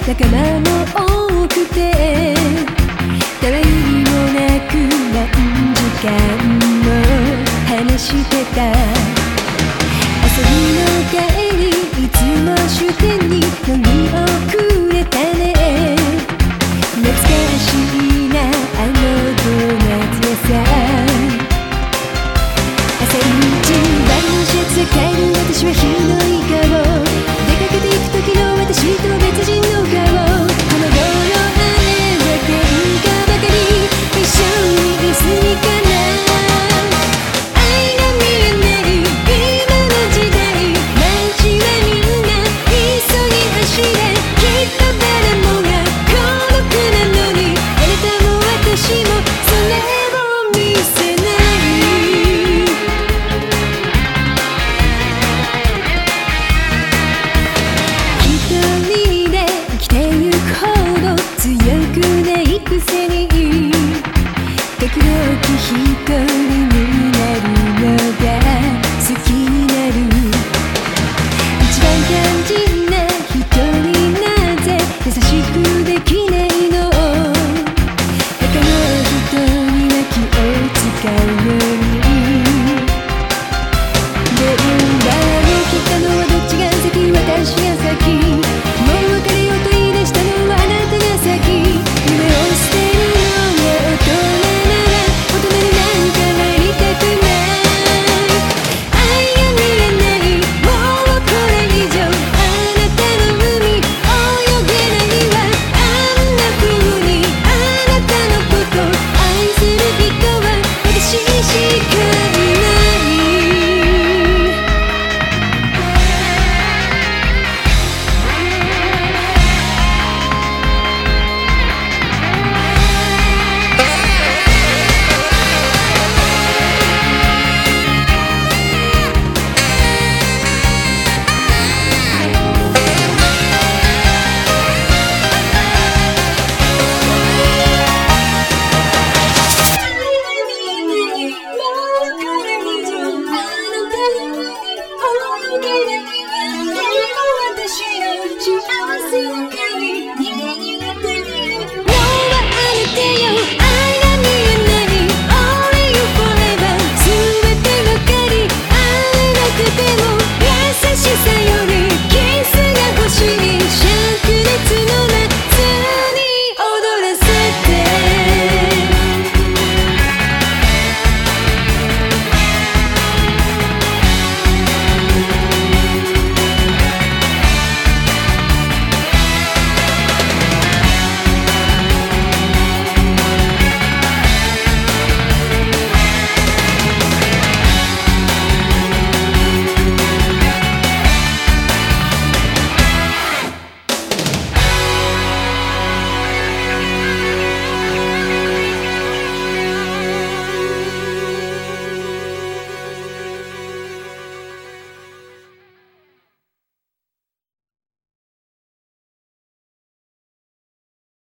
仲間も多くてたわいもなく何時間も話してた。遊びの帰りいつも終点に飲み遅れたね。懐かしいなあのドーナツ屋さん。朝一番のシャツ帰る私は日のいい顔。出かけていく時の私と別人の顔。この頃あれは喧嘩ばかり。一緒にいすぎかな。愛が見えない今の時代。街はみんな急ぎ走れ。きっと誰もが孤独なのにあなたも私もそれを見せない。一人で生きてゆくほど強くないくせに時々人